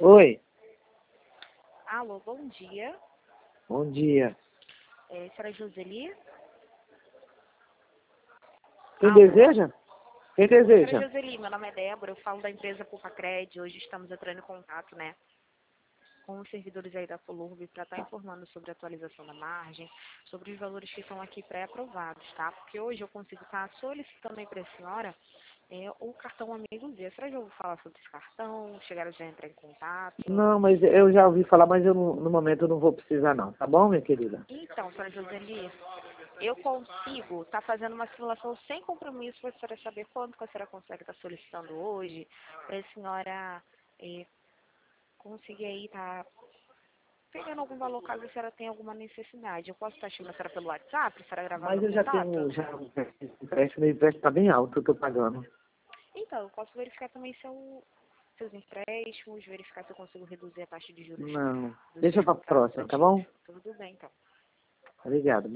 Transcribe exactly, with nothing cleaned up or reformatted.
Oi, Alô, bom dia. bom dia. É, senhora Joseli? Quem Alô? deseja? Quem Senhora deseja? Joseli, meu nome é Débora, eu falo da empresa Pulpacred. Hoje estamos entrando em contato, né, com os servidores aí da Colurb para estar informando sobre a atualização da margem, sobre os valores que estão aqui pré-aprovados, tá? Porque hoje eu consigo estar solicitando aí para a senhora é, o cartão Amigo Z. Será que eu vou falar sobre esse cartão? Chegaram já a entrar em contato? Não, mas eu já ouvi falar, mas eu não- no momento eu não vou precisar não, tá bom, minha querida? Então, senhora Joseli, eu consigo estar fazendo uma simulação sem compromisso para a senhora saber quanto que a senhora consegue estar solicitando hoje, para a senhora eh, conseguir aí estar pegando algum valor caso a senhora tenha alguma necessidade. Eu posso estar chamando a senhora pelo WhatsApp, a senhora gravar Mas meu eu já contato? tenho, já um empréstimo, meu empréstimo tá bem alto, eu tô pagando. Então, eu posso verificar também seu, seus empréstimos, verificar se eu consigo reduzir a taxa de juros Não, dos deixa seus pra contratos próxima, tá antigos. bom? Tudo bem, então. Obrigado.